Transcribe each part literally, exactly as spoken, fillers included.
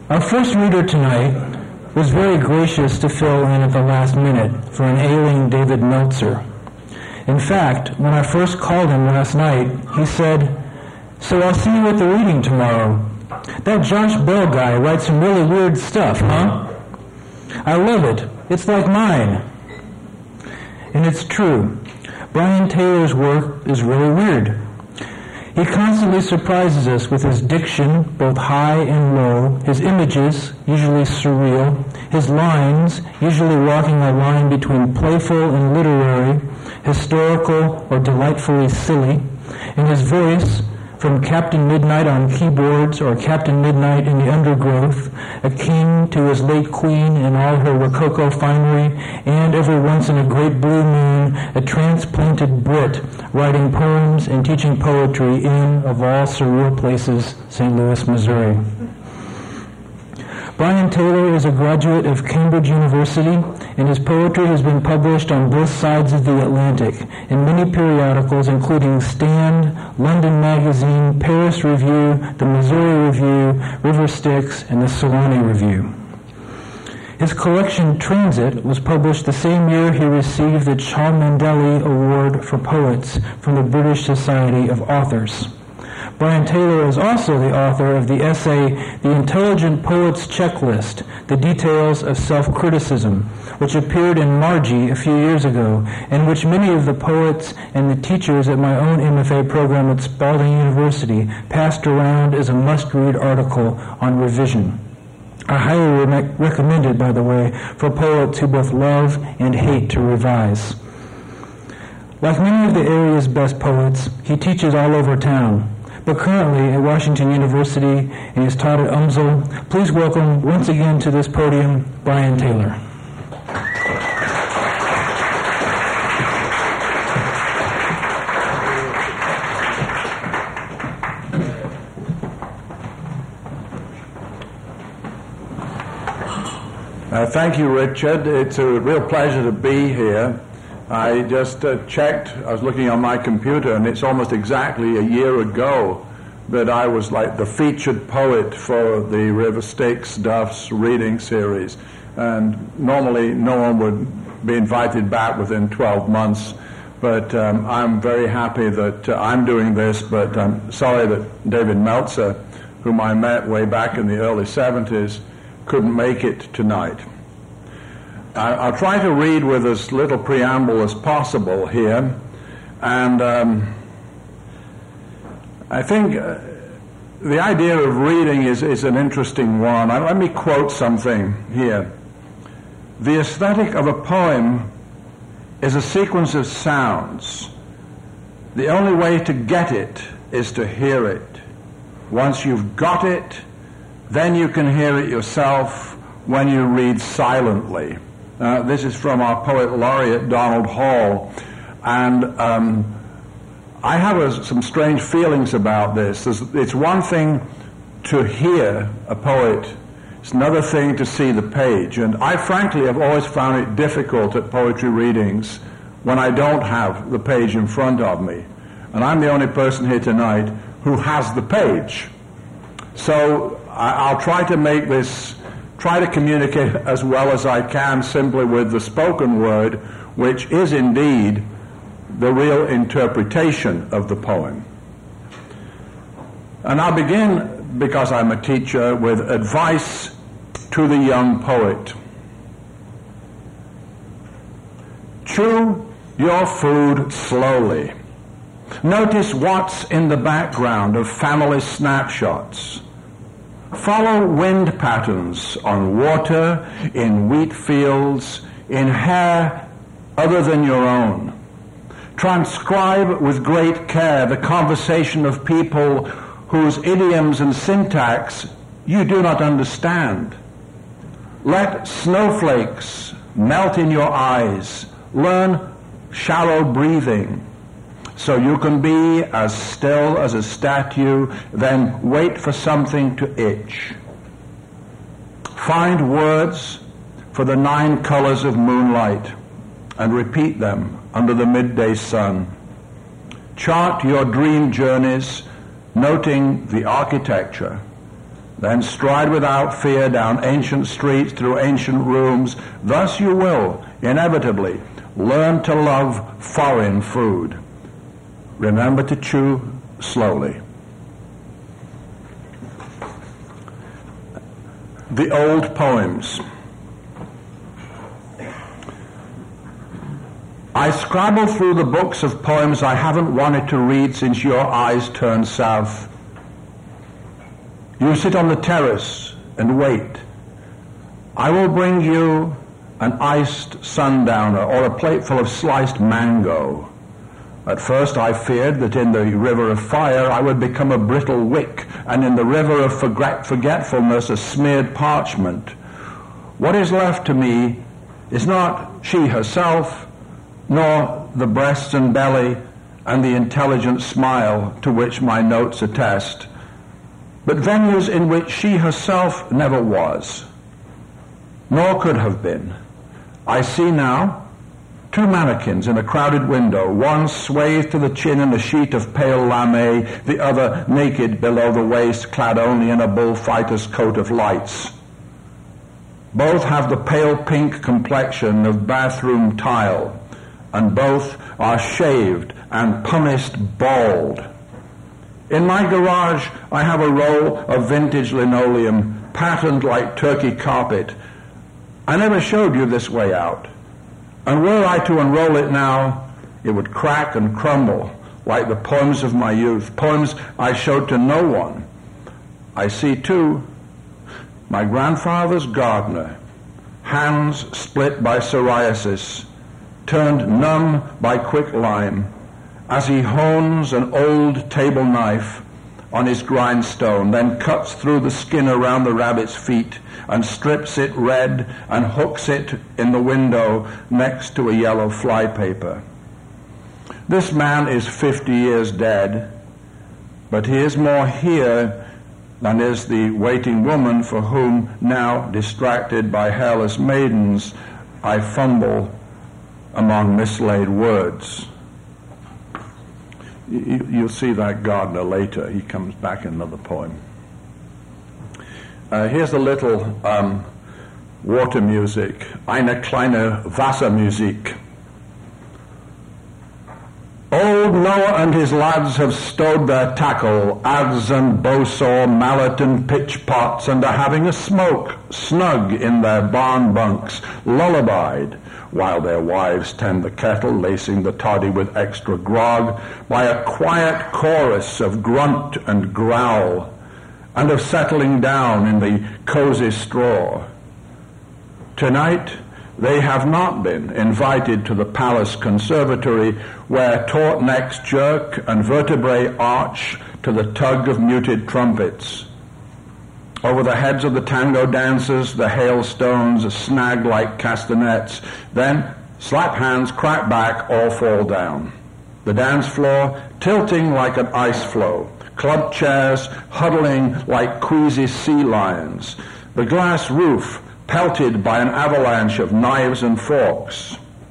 Our first reader tonight was very gracious to fill in at the last minute for an ailing David Meltzer. In fact, when I first called him last night, he said, "So I'll see you at the reading tomorrow. That Josh Bell guy writes some really weird stuff, huh? I love it. It's like mine." And it's true. Brian Taylor's work is really weird. He constantly surprises us with his diction, both high and low, his images, usually surreal, his lines, usually walking a line between playful and literary, historical or delightfully silly, and his voice, from Captain Midnight on keyboards or Captain Midnight in the Undergrowth, a king to his late queen in all her Rococo finery, and every once in a great blue moon, a transplanted Brit writing poems and teaching poetry in, of all surreal places, Saint Louis, Missouri. Brian Taylor is a graduate of Cambridge University, and his poetry has been published on both sides of the Atlantic in many periodicals, including Stand, London Magazine, Paris Review, the Missouri Review, River Styx, and the Sewanee Review. His collection Transit was published the same year he received the Cholmondeley Award for Poets from the British Society of Authors. Brian Taylor is also the author of the essay The Intelligent Poet's Checklist, The Details of Self-Criticism, which appeared in Margie a few years ago, and which many of the poets and the teachers at my own M F A program at Spalding University passed around as a must-read article on revision. I highly re- recommend it, by the way, for poets who both love and hate to revise. Like many of the area's best poets, he teaches all over town, but currently at Washington University and is taught at U M S L. Please welcome once again to this podium, Brian Taylor. Uh, thank you, Richard. It's a real pleasure to be here. I just uh, checked, I was looking on my computer, and it's almost exactly a year ago that I was like the featured poet for the River Styx Duff's reading series. And normally no one would be invited back within twelve months, but um, I'm very happy that uh, I'm doing this, but I'm sorry that David Meltzer, whom I met way back in the early seventies, couldn't make it tonight. I'll try to read with as little preamble as possible here, and um, I think uh, the idea of reading is, is an interesting one. Uh, let me quote something here. The aesthetic of a poem is a sequence of sounds. The only way to get it is to hear it. Once you've got it, then you can hear it yourself when you read silently. Uh, this is from our poet laureate, Donald Hall. And um, I have a, some strange feelings about this. There's, it's one thing to hear a poet. It's another thing to see the page. And I frankly have always found it difficult at poetry readings when I don't have the page in front of me. And I'm the only person here tonight who has the page. So I, I'll try to make this try to communicate as well as I can simply with the spoken word, which is indeed the real interpretation of the poem. And I'll begin, because I'm a teacher, with advice to the young poet. Chew your food slowly. Notice what's in the background of family snapshots. Follow wind patterns on water, in wheat fields, in hair other than your own. Transcribe with great care the conversation of people whose idioms and syntax you do not understand. Let snowflakes melt in your eyes. Learn shallow breathing, so you can be as still as a statue, then wait for something to itch. Find words for the nine colors of moonlight and repeat them under the midday sun. Chart your dream journeys, noting the architecture. Then stride without fear down ancient streets, through ancient rooms. Thus you will, inevitably, learn to love foreign food. Remember to chew slowly. The old poems. I scrabble through the books of poems I haven't wanted to read since your eyes turned south. You sit on the terrace and wait. I will bring you an iced sundowner or a plateful of sliced mango. At first I feared that in the river of fire I would become a brittle wick, and in the river of forget- forgetfulness a smeared parchment. What is left to me is not she herself, nor the breasts and belly and the intelligent smile to which my notes attest, but venues in which she herself never was, nor could have been. I see now two mannequins in a crowded window, one swathed to the chin in a sheet of pale lame, the other naked below the waist, clad only in a bullfighter's coat of lights. Both have the pale pink complexion of bathroom tile, and both are shaved and pumised bald. In my garage, I have a roll of vintage linoleum, patterned like Turkey carpet. I never showed you this way out. And were I to unroll it now, it would crack and crumble like the poems of my youth, poems I showed to no one. I see, too, my grandfather's gardener, hands split by psoriasis, turned numb by quicklime, as he hones an old table knife on his grindstone, then cuts through the skin around the rabbit's feet and strips it red and hooks it in the window next to a yellow flypaper. This man is fifty years dead, but he is more here than is the waiting woman for whom, now distracted by hairless maidens, I fumble among mislaid words. You'll see that gardener later. He comes back in another poem. Uh, here's a little um, water music. Eine kleine Wassermusik. Old Noah and his lads have stowed their tackle, adze and bowsaw, mallet and pitch pots, and are having a smoke, snug in their barn bunks, lullabied, while their wives tend the kettle, lacing the toddy with extra grog, by a quiet chorus of grunt and growl, and of settling down in the cozy straw. Tonight, they have not been invited to the palace conservatory, where taut necks jerk and vertebrae arch to the tug of muted trumpets. Over the heads of the tango dancers, the hailstones snag like castanets. Then, slap hands crack back, all fall down. The dance floor tilting like an ice floe. Club chairs huddling like queasy sea lions. The glass roof pelted by an avalanche of knives and forks.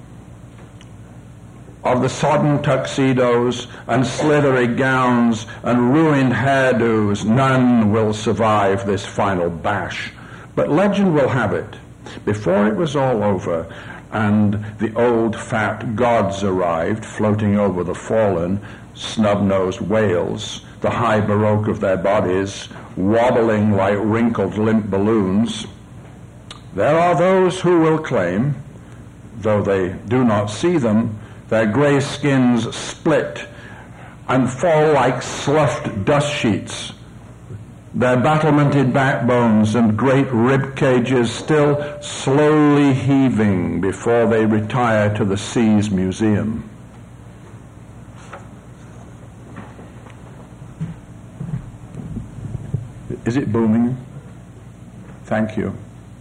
Of the sodden tuxedos and slithery gowns and ruined hairdos, none will survive this final bash. But legend will have it, before it was all over, and the old fat gods arrived, floating over the fallen, snub-nosed whales, the high baroque of their bodies, wobbling like wrinkled limp balloons. There are those who will claim, though they do not see them, their grey skins split and fall like sloughed dust sheets, their battlemented backbones and great rib cages still slowly heaving before they retire to the sea's museum. Is it booming? Thank you.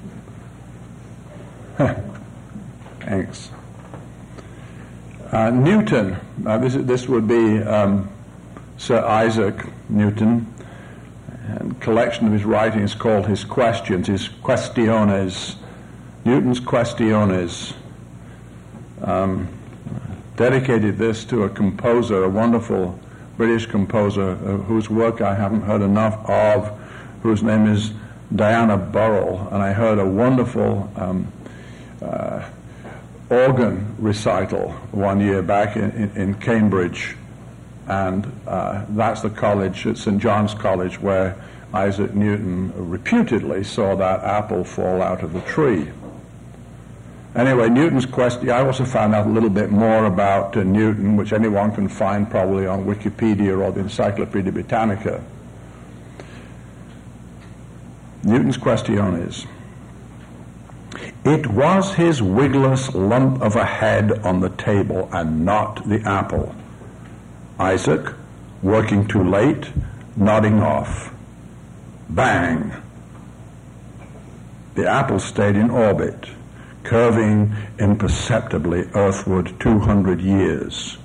Thanks. Uh, Newton, uh, this, this would be um, Sir Isaac Newton, and collection of his writings called his Questions, his Questiones, Newton's Questiones. Um, dedicated this to a composer, a wonderful British composer uh, whose work I haven't heard enough of, whose name is Diana Burrell, and I heard a wonderful um, uh, organ recital one year back in, in, in Cambridge, and uh, that's the college, it's Saint John's College, where Isaac Newton reputedly saw that apple fall out of the tree. Anyway, Newton's question, I also found out a little bit more about uh, Newton, which anyone can find probably on Wikipedia or the Encyclopedia Britannica. Newton's question is, it was his wigless lump of a head on the table and not the apple. Isaac, working too late, nodding off. Bang! The apple stayed in orbit, curving imperceptibly earthward two hundred years.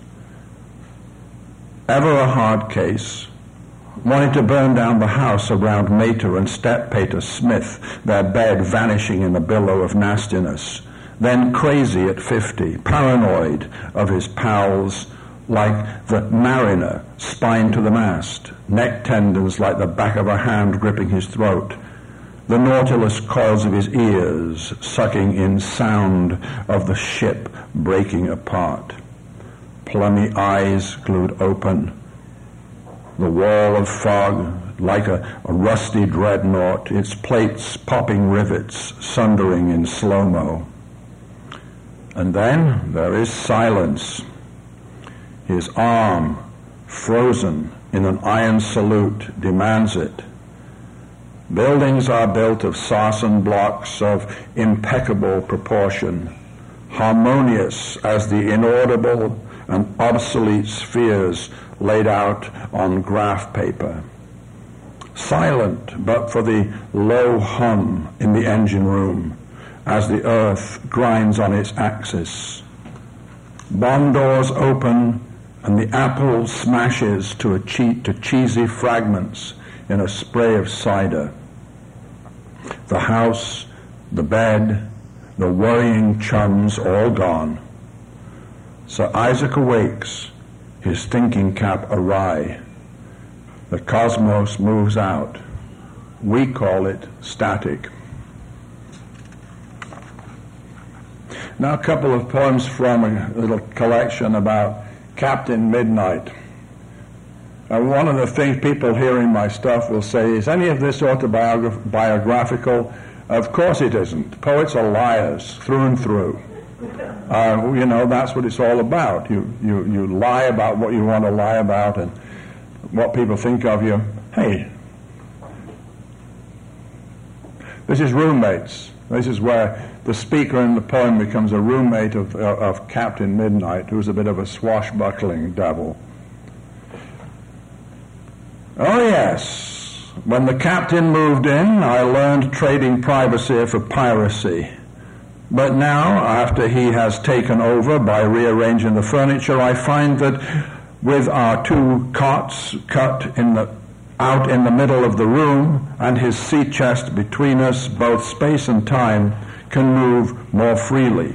Ever a hard case, wanting to burn down the house around Mater and Step-Pater Smith, their bed vanishing in a billow of nastiness, then crazy at fifty, paranoid of his pals, like the mariner, spine to the mast, neck tendons like the back of a hand gripping his throat, the nautilus coils of his ears sucking in sound of the ship breaking apart, plummy eyes glued open, the wall of fog like a, a rusty dreadnought, its plates popping rivets, sundering in slow-mo. And then there is silence. His arm, frozen in an iron salute, demands it. Buildings are built of sarsen blocks of impeccable proportion, harmonious as the inaudible and obsolete spheres laid out on graph paper. Silent but for the low hum in the engine room as the earth grinds on its axis. Bomb doors open and the apple smashes to, a che- to cheesy fragments in a spray of cider. The house, the bed, the worrying chums all gone. Sir Isaac awakes, his thinking cap awry. The cosmos moves out. We call it static. Now a couple of poems from a little collection about Captain Midnight. Uh, one of the things people hearing my stuff will say, is any of this autobiographical? Of course it isn't. Poets are liars through and through. Uh, you know, that's what it's all about. You, you, you lie about what you want to lie about and what people think of you. Hey, this is roommates. This is where the speaker in the poem becomes a roommate of, uh, of Captain Midnight, who's a bit of a swashbuckling devil. Oh yes, when the captain moved in, I learned trading privacy for piracy. But now, after he has taken over by rearranging the furniture, I find that with our two cots cut in the, out in the middle of the room and his sea chest between us, both space and time can move more freely.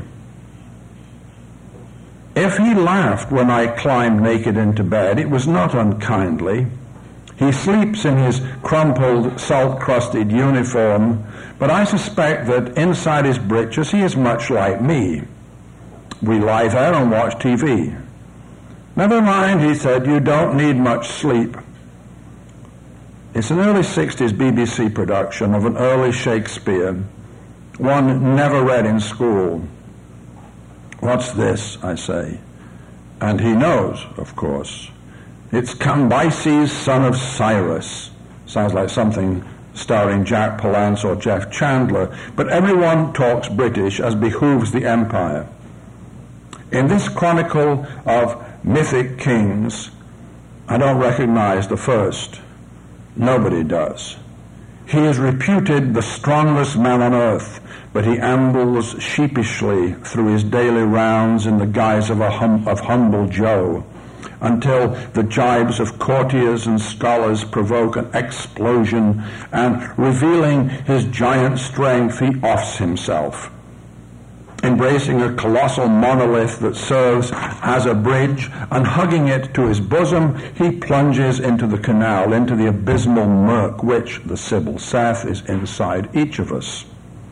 If he laughed when I climbed naked into bed, it was not unkindly. He sleeps in his crumpled, salt-crusted uniform, but I suspect that inside his breeches he is much like me. We lie there and watch T V. Never mind, he said, you don't need much sleep. It's an early sixties B B C production of an early Shakespeare, one never read in school. What's this, I say? And he knows, of course. It's Cambyses, son of Cyrus. Sounds like something starring Jack Palance or Jeff Chandler, but everyone talks British as behooves the empire. In this chronicle of mythic kings, I don't recognize the first. Nobody does. He is reputed the strongest man on earth, but he ambles sheepishly through his daily rounds in the guise of a hum- of humble Joe, until the jibes of courtiers and scholars provoke an explosion, and revealing his giant strength, he offs himself. embracing a colossal monolith that serves as a bridge, and hugging it to his bosom, he plunges into the canal, into the abysmal murk which, the Sibyl saith, is inside each of us.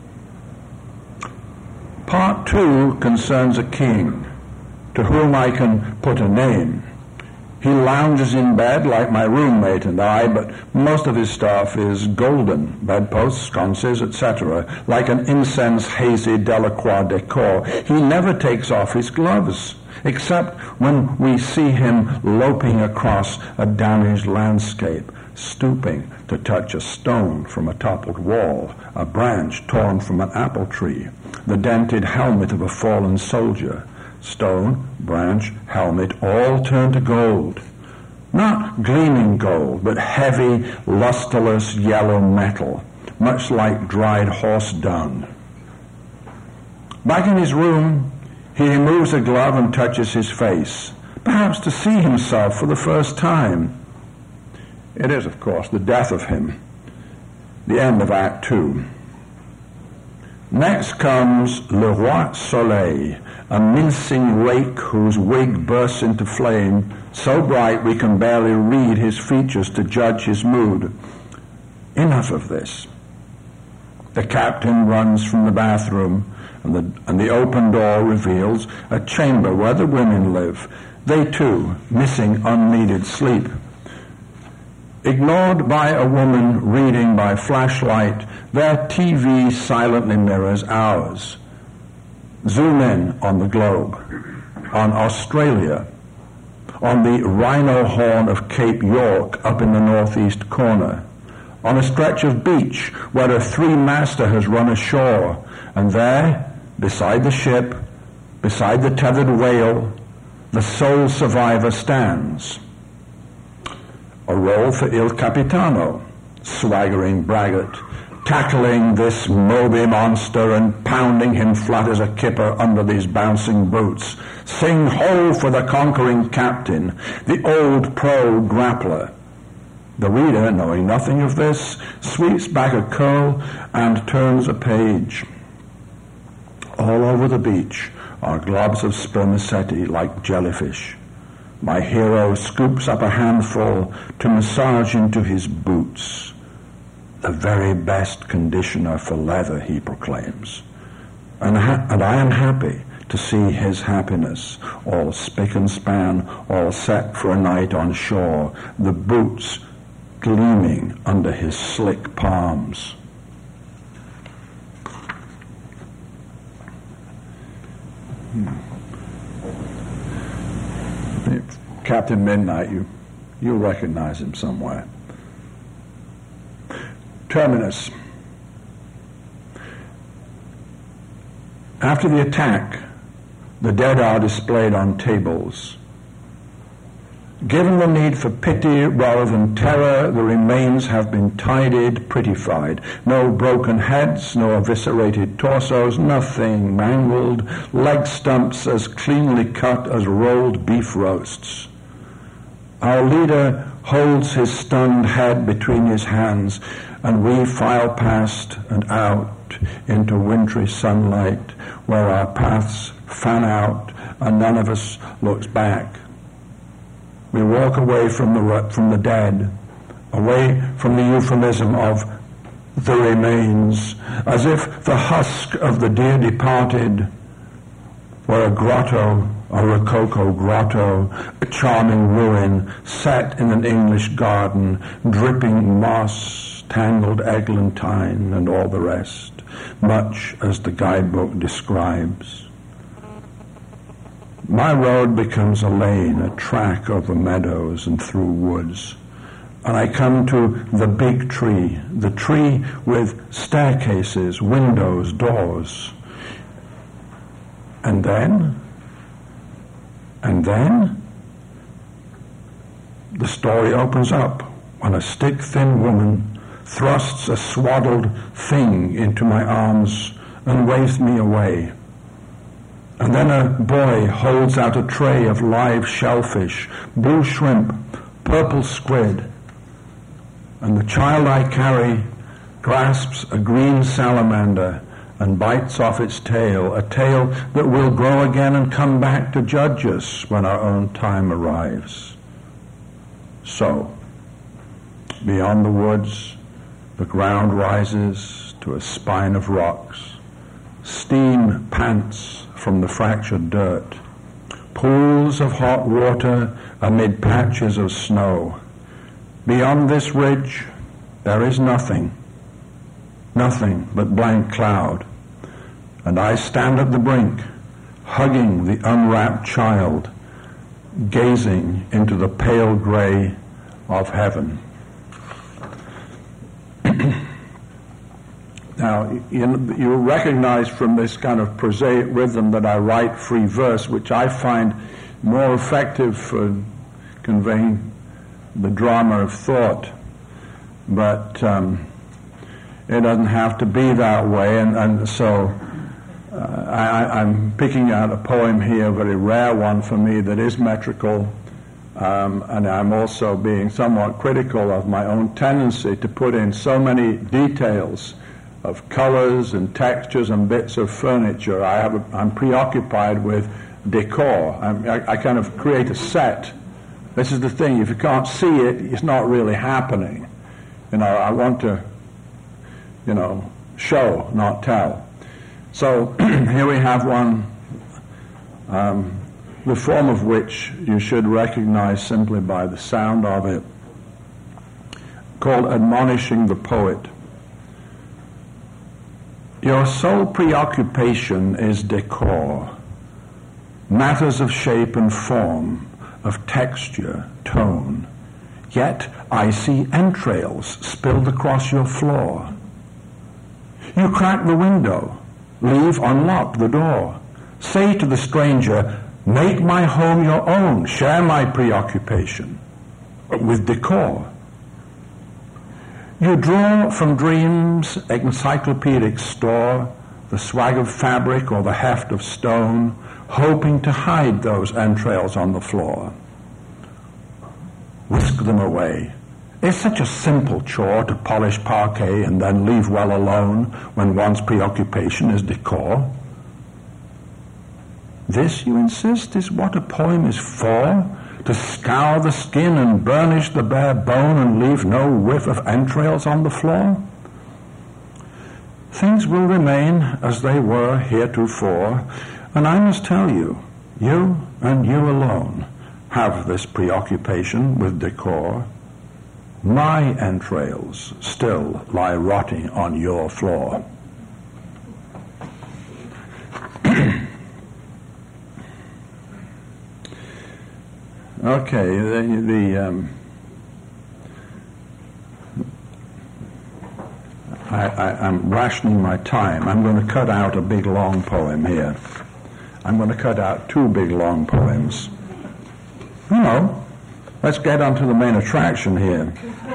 Part two concerns a king, to whom I can put a name. He lounges in bed like my roommate and I, but most of his stuff is golden, bedposts, sconces, et cetera, like an incense-hazy Delacroix decor. He never takes off his gloves, except when we see him loping across a damaged landscape, stooping to touch a stone from a toppled wall, a branch torn from an apple tree, the dented helmet of a fallen soldier. Stone, branch, helmet, all turn to gold. Not gleaming gold, but heavy, lusterless yellow metal, much like dried horse dung. Back in his room, he removes a glove and touches his face, perhaps to see himself for the first time. It is, of course, the death of him, the end of Act Two. Next comes Le Roi Soleil, a mincing rake whose wig bursts into flame, so bright we can barely read his features to judge his mood. Enough of this. The captain runs from the bathroom, and the, and the open door reveals a chamber where the women live, they too missing unneeded sleep. Ignored by a woman reading by flashlight, their T V silently mirrors ours. Zoom in on the globe, on Australia, on the rhino horn of Cape York up in the northeast corner, on a stretch of beach where a three-master has run ashore, and there, beside the ship, beside the tethered whale, the sole survivor stands. A role for Il Capitano, swaggering braggart, tackling this Moby monster and pounding him flat as a kipper under these bouncing boots. Sing ho for the conquering captain, the old pro grappler. The reader, knowing nothing of this, sweeps back a curl and turns a page. All over the beach are globs of spermaceti like jellyfish. My hero scoops up a handful to massage into his boots. The very best conditioner for leather, he proclaims. And, ha- and I am happy to see his happiness, all spick and span, all set for a night on shore, the boots gleaming under his slick palms. Hmm. Captain Midnight, you, you'll recognize him somewhere. Terminus. After the attack, the dead are displayed on tables. Given the need for pity rather than terror, the remains have been tidied, prettified. No broken heads, no eviscerated torsos, nothing mangled, leg stumps as cleanly cut as rolled beef roasts. Our leader holds his stunned head between his hands, and we file past and out into wintry sunlight, where our paths fan out and none of us looks back. We walk away from the from the dead, away from the euphemism of the remains, as if the husk of the dear departed were a grotto, a rococo grotto, a charming ruin set in an English garden, dripping moss, tangled eglantine, and all the rest, much as the guidebook describes. My road becomes a lane, a track over meadows and through woods, and I come to the big tree, the tree with staircases, windows, doors. And then, and then, the story opens up when a stick-thin woman thrusts a swaddled thing into my arms and waves me away. And then a boy holds out a tray of live shellfish, blue shrimp, purple squid, and the child I carry grasps a green salamander and bites off its tail, a tail that will grow again and come back to judge us when our own time arrives. So, beyond the woods, the ground rises to a spine of rocks. Steam pants from the fractured dirt. Pools of hot water amid patches of snow. Beyond this ridge, there is nothing. Nothing but blank cloud. And I stand at the brink, hugging the unwrapped child, gazing into the pale gray of heaven. Now, you, you recognize from this kind of prosaic rhythm that I write free verse, which I find more effective for conveying the drama of thought. But um, it doesn't have to be that way, and, and so uh, I, I'm picking out a poem here, a very rare one for me, that is metrical, um, and I'm also being somewhat critical of my own tendency to put in so many details of colors and textures and bits of furniture. I have a, I'm preoccupied with decor. I'm, I, I kind of create a set. This is the thing, if you can't see it, it's not really happening. You know, I want to, you know, show, not tell. So here we have one, um, the form of which you should recognize simply by the sound of it, called Admonishing the Poet. Your sole preoccupation is decor, matters of shape and form, of texture, tone. Yet I see entrails spilled across your floor. You crack the window, leave unlocked the door. Say to the stranger, make my home your own, share my preoccupation with decor. You draw from dreams' encyclopedic store the swag of fabric or the heft of stone, hoping to hide those entrails on the floor. Whisk them away. It's such a simple chore to polish parquet and then leave well alone when one's preoccupation is decor. This, you insist, is what a poem is for? To scour the skin and burnish the bare bone and leave no whiff of entrails on the floor? Things will remain as they were heretofore, and I must tell you, you and you alone have this preoccupation with decor. My entrails still lie rotting on your floor. Okay, the, the um, I, I, I'm rationing my time. I'm going to cut out a big long poem here. I'm going to cut out two big long poems. You know, let's get on to the main attraction here.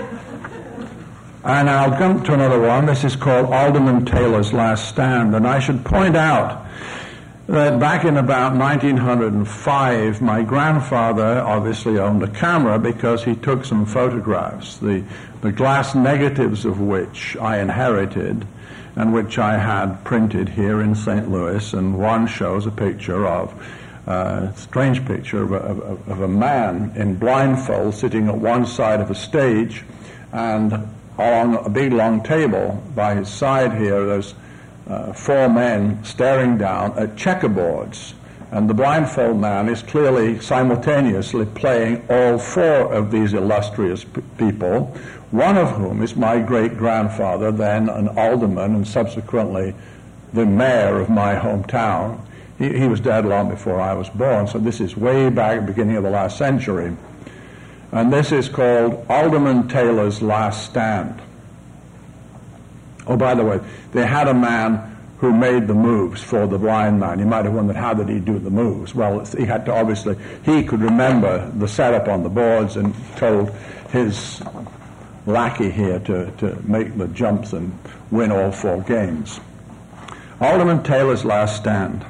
And I'll jump to another one. This is called Alderman Taylor's Last Stand. And I should point out that back in about nineteen oh five, my grandfather obviously owned a camera because he took some photographs, the, the glass negatives of which I inherited and which I had printed here in Saint Louis. And one shows a picture of, uh, a strange picture of a, of, of a man in blindfold sitting at one side of a stage, and on a big long table by his side here there's Uh, four men staring down at checkerboards, and the blindfold man is clearly simultaneously playing all four of these illustrious p- people, one of whom is my great-grandfather, then an alderman and subsequently the mayor of my hometown. He, he was dead long before I was born, so this is way back at the beginning of the last century. And this is called Alderman Taylor's Last Stand. Oh, by the way, they had a man who made the moves for the blind man. You might have wondered, how did he do the moves? Well, he had to obviously, he could remember the setup on the boards and told his lackey here to, to make the jumps and win all four games. Alderman Taylor's Last Stand.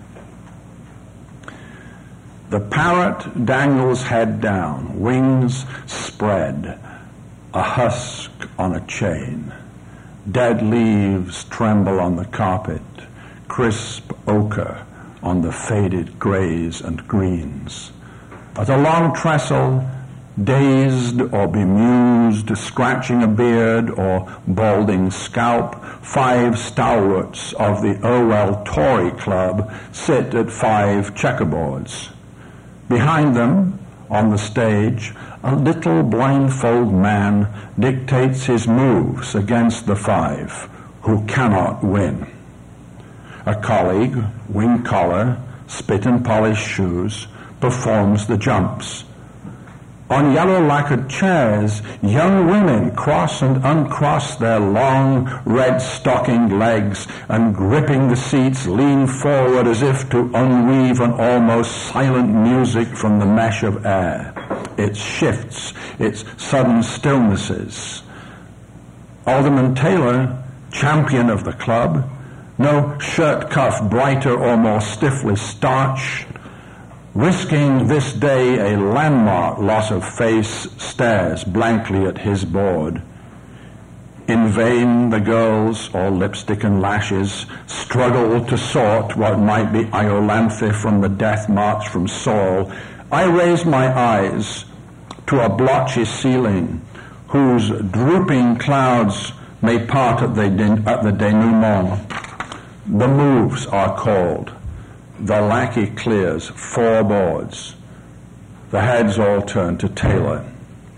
The parrot dangles head down, wings spread, a husk on a chain. Dead leaves tremble on the carpet, crisp ochre on the faded grays and greens. But along trestle, dazed or bemused, scratching a beard or balding scalp, five stalwarts of the Irwell Tory Club sit at five checkerboards. Behind them, on the stage, a little blindfold man dictates his moves against the five, who cannot win. A colleague, wing collar, spit and polished shoes, performs the jumps. On yellow lacquered chairs, young women cross and uncross their long, red-stockinged legs and, gripping the seats, lean forward as if to unweave an almost silent music from the mesh of air. Its shifts, its sudden stillnesses. Alderman Taylor, champion of the club, no shirt cuff brighter or more stiffly starched, risking this day a landmark loss of face, stares blankly at his board. In vain the girls, all lipstick and lashes, struggle to sort what might be Iolanthe from the death march from Saul. I raise my eyes to a blotchy ceiling whose drooping clouds may part at the, at the denouement. The moves are called. The lackey clears four boards. The heads all turn to Taylor.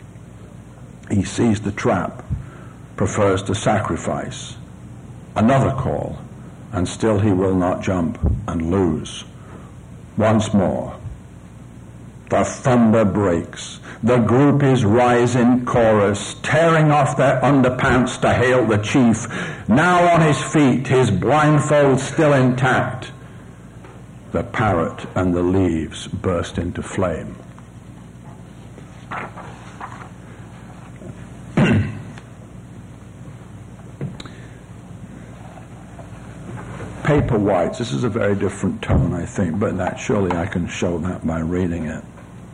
He sees the trap, prefers to sacrifice. Another call, and still he will not jump and lose. Once more. The thunder breaks. The groupies rise in chorus, tearing off their underpants to hail the chief, now on his feet, his blindfold still intact. The parrot and the leaves burst into flame. Paper whites. This is a very different tone, I think, but that surely I can show that by reading it.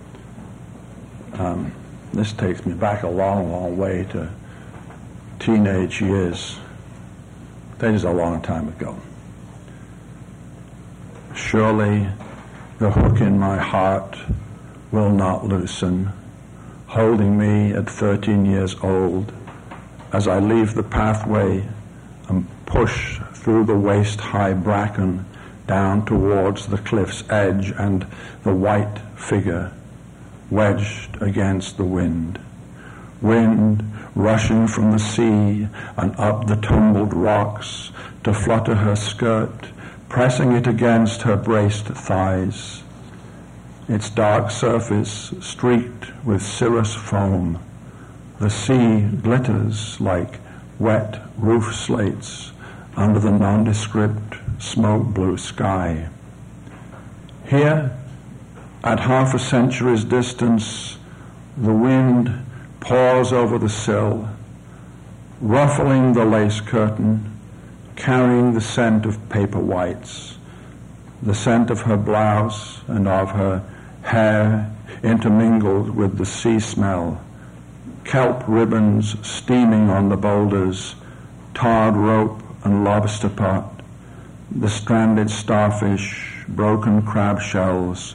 Um, this takes me back a long, long way to teenage years. That is a long time ago. Surely the hook in my heart will not loosen, holding me at thirteen years old as I leave the pathway and push through the waist-high bracken down towards the cliff's edge and the white figure wedged against the wind. Wind rushing from the sea and up the tumbled rocks to flutter her skirt, pressing it against her braced thighs. Its dark surface streaked with cirrus foam. The sea glitters like wet roof slates under the nondescript smoke blue sky. Here, at half a century's distance, the wind pours over the sill, ruffling the lace curtain, carrying the scent of paper whites, the scent of her blouse and of her hair intermingled with the sea smell, kelp ribbons steaming on the boulders, tarred rope and lobster pot, the stranded starfish, broken crab shells.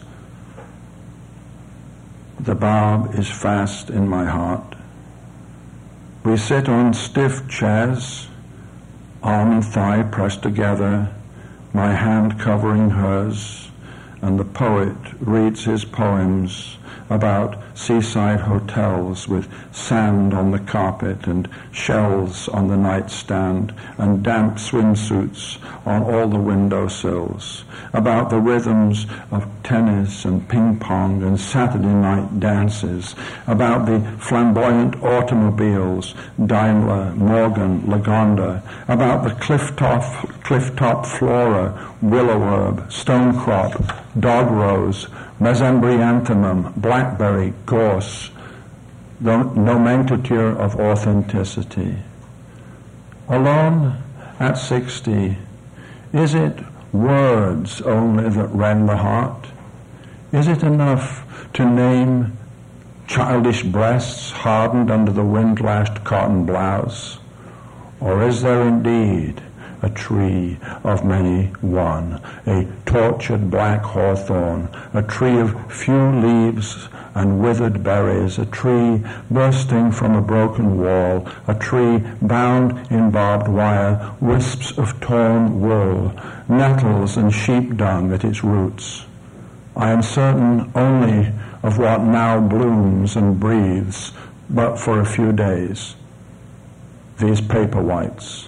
The barb is fast in my heart. We sit on stiff chairs, arm and thigh pressed together, my hand covering hers, and the poet reads his poems about seaside hotels with sand on the carpet and shells on the nightstand and damp swimsuits on all the windowsills, about the rhythms of tennis and ping pong and Saturday night dances, about the flamboyant automobiles, Daimler, Morgan, Lagonda, about the cliff-top, cliff-top flora, willow herb, stonecrop, dog rose, mesembryanthemum, blackberry, gorse, the nomenclature of authenticity. Alone at sixty, is it words only that rend the heart? Is it enough to name childish breasts hardened under the wind-lashed cotton blouse? Or is there indeed a tree of many one, a tortured black hawthorn, a tree of few leaves and withered berries, a tree bursting from a broken wall, a tree bound in barbed wire, wisps of torn wool, nettles and sheep dung at its roots? I am certain only of what now blooms and breathes, but for a few days. These paper whites.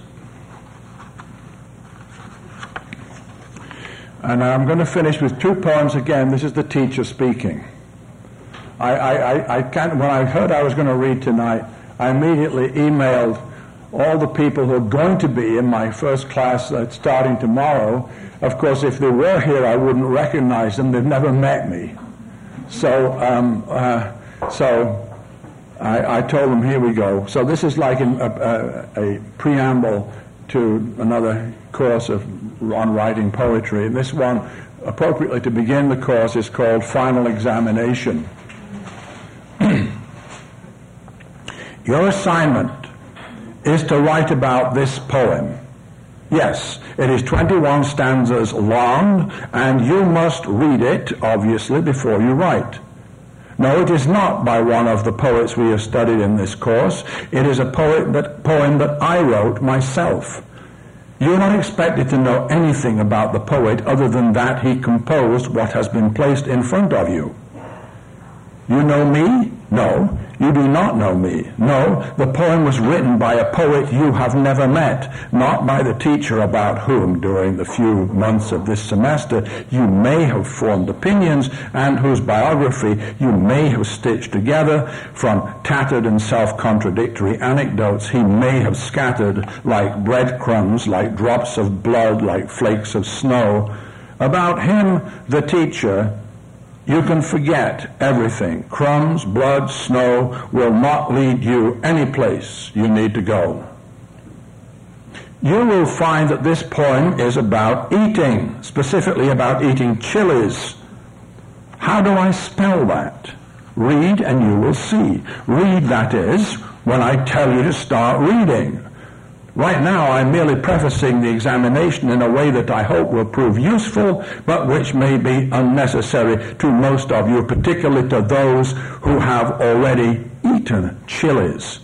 And I'm going to finish with two poems again. This is the teacher speaking. I, I, I, I can't, when I heard I was going to read tonight, I immediately emailed all the people who are going to be in my first class that's starting tomorrow. Of course, if they were here, I wouldn't recognize them. They've never met me. So, um, uh, so I, I told them, here we go. So this is like an, a, a, a preamble to another course of on writing poetry. And this one, appropriately to begin the course, is called Final Examination. Your assignment is to write about this poem. Yes, it is twenty-one stanzas long, and you must read it, obviously, before you write. No, it is not by one of the poets we have studied in this course. It is a poet that, poem that I wrote myself. You're not expected to know anything about the poet other than that he composed what has been placed in front of you. You know me? No, you do not know me. No, the poem was written by a poet you have never met, not by the teacher about whom, during the few months of this semester, you may have formed opinions and whose biography you may have stitched together from tattered and self-contradictory anecdotes he may have scattered like breadcrumbs, like drops of blood, like flakes of snow. About him, the teacher, you can forget everything. Crumbs, blood, snow will not lead you any place you need to go. You will find that this poem is about eating, specifically about eating chilies. How do I spell that? Read and you will see. Read, that is, when I tell you to start reading. Right now, I'm merely prefacing the examination in a way that I hope will prove useful, but which may be unnecessary to most of you, particularly to those who have already eaten chilies.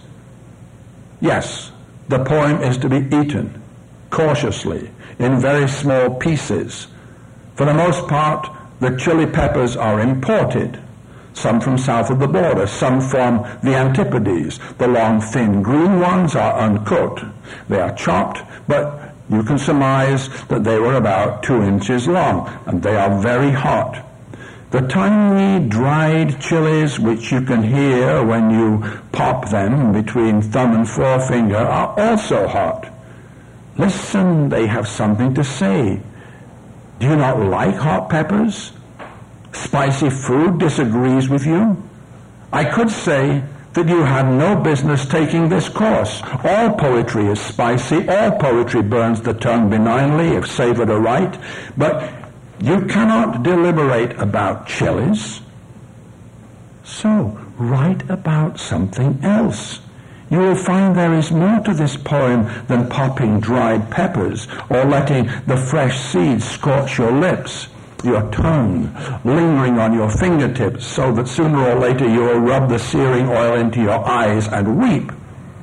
Yes, the poem is to be eaten cautiously, in very small pieces. For the most part, the chili peppers are imported. Some from south of the border, some from the Antipodes. The long, thin, green ones are uncooked. They are chopped, but you can surmise that they were about two inches long, and they are very hot. The tiny, dried chilies, which you can hear when you pop them between thumb and forefinger, are also hot. Listen, they have something to say. Do you not like hot peppers? Spicy food disagrees with you? I could say that you had no business taking this course. All poetry is spicy. All poetry burns the tongue benignly if savored aright. But you cannot deliberate about chilies. So write about something else. You will find there is more to this poem than popping dried peppers or letting the fresh seeds scorch your lips, your tongue, lingering on your fingertips so that sooner or later you will rub the searing oil into your eyes and weep.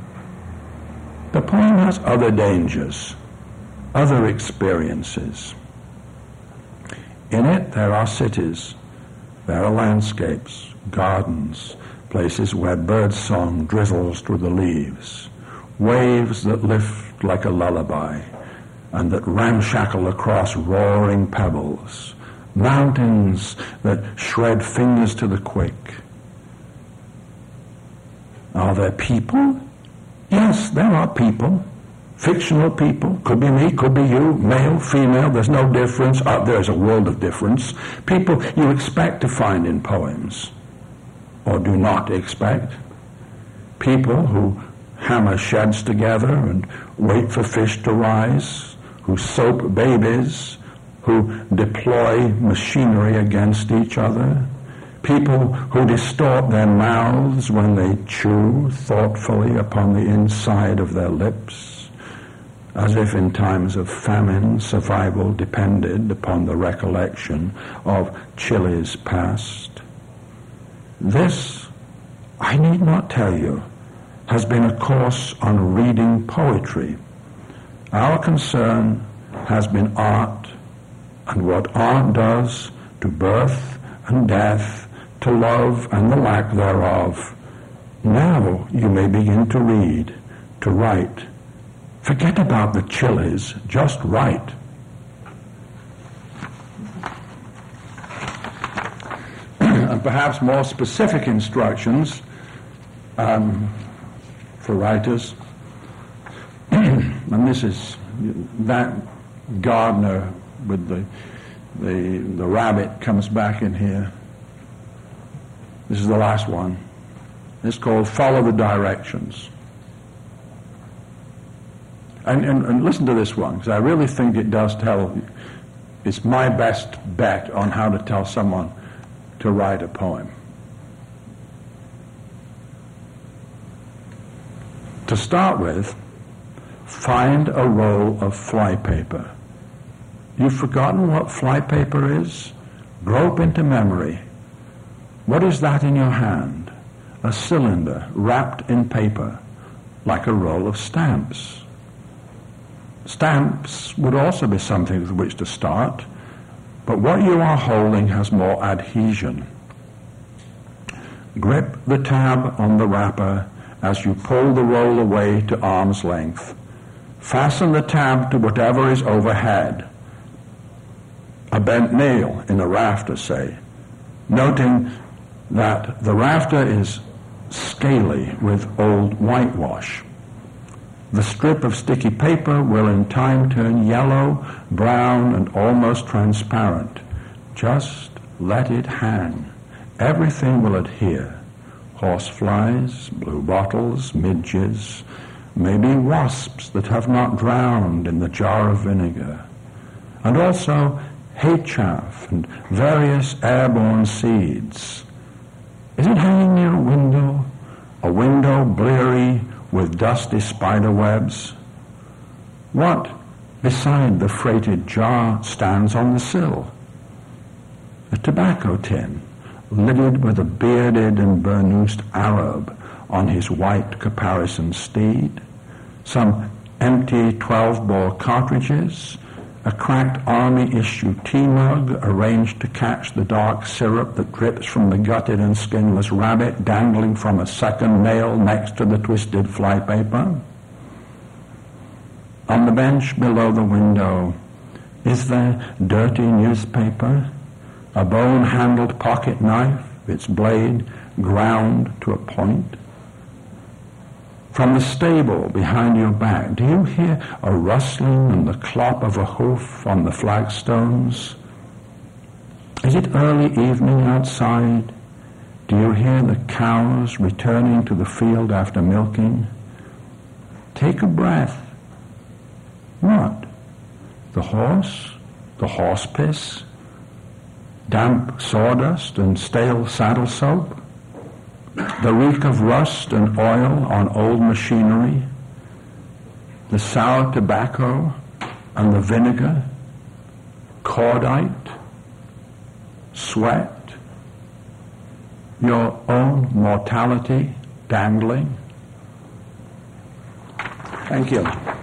The poem has other dangers, other experiences. In it there are cities, there are landscapes, gardens, places where birdsong drizzles through the leaves, waves that lift like a lullaby and that ramshackle across roaring pebbles, mountains that shred fingers to the quick. Are there people? Yes, there are people. Fictional people. Could be me, could be you, male, female, there's no difference. Uh, there's a world of difference. People you expect to find in poems, or do not expect. People who hammer sheds together and wait for fish to rise, who soap babies, who deploy machinery against each other, people who distort their mouths when they chew thoughtfully upon the inside of their lips, as if in times of famine survival depended upon the recollection of Chile's past. This, I need not tell you, has been a course on reading poetry. Our concern has been art and what art does to birth and death, to love and the lack thereof. Now you may begin to read, to write. Forget about the Chiles, just write. And perhaps more specific instructions um, for writers. And this is that gardener with the, the, the rabbit comes back in here. This is the last one. It's called Follow the Directions. And, and, and listen to this one, because I really think it does tell, it's my best bet on how to tell someone to write a poem. To start with, find a roll of flypaper. You've forgotten what flypaper is? Grope into memory. What is that in your hand? A cylinder wrapped in paper, like a roll of stamps. Stamps would also be something with which to start, but what you are holding has more adhesion. Grip the tab on the wrapper as you pull the roll away to arm's length. Fasten the tab to whatever is overhead. A bent nail in a rafter, say, noting that the rafter is scaly with old whitewash. The strip of sticky paper will in time turn yellow, brown, and almost transparent. Just let it hang. Everything will adhere. Horseflies, blue bottles, midges, maybe wasps that have not drowned in the jar of vinegar. And also hay chaff and various airborne seeds. Is it hanging near a window? A window bleary with dusty spider webs? What beside the freighted jar stands on the sill? A tobacco tin, lidded with a bearded and burnoosed Arab on his white caparisoned steed, some empty twelve-bore cartridges, a cracked army-issue tea mug arranged to catch the dark syrup that drips from the gutted and skinless rabbit dangling from a second nail next to the twisted flypaper. On the bench below the window, is there dirty newspaper, a bone-handled pocket knife, its blade ground to a point? From the stable behind your back, do you hear a rustling and the clop of a hoof on the flagstones? Is it early evening outside? Do you hear the cows returning to the field after milking? Take a breath. What? The horse? The horse piss? Damp sawdust and stale saddle soap? The reek of rust and oil on old machinery, the sour tobacco and the vinegar, cordite, sweat, your own mortality dangling. Thank you.